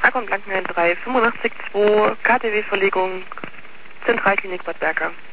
Akkon Blankenheim 3, 85 2, KTW-Verlegung, Zentralklinik Bad Berka.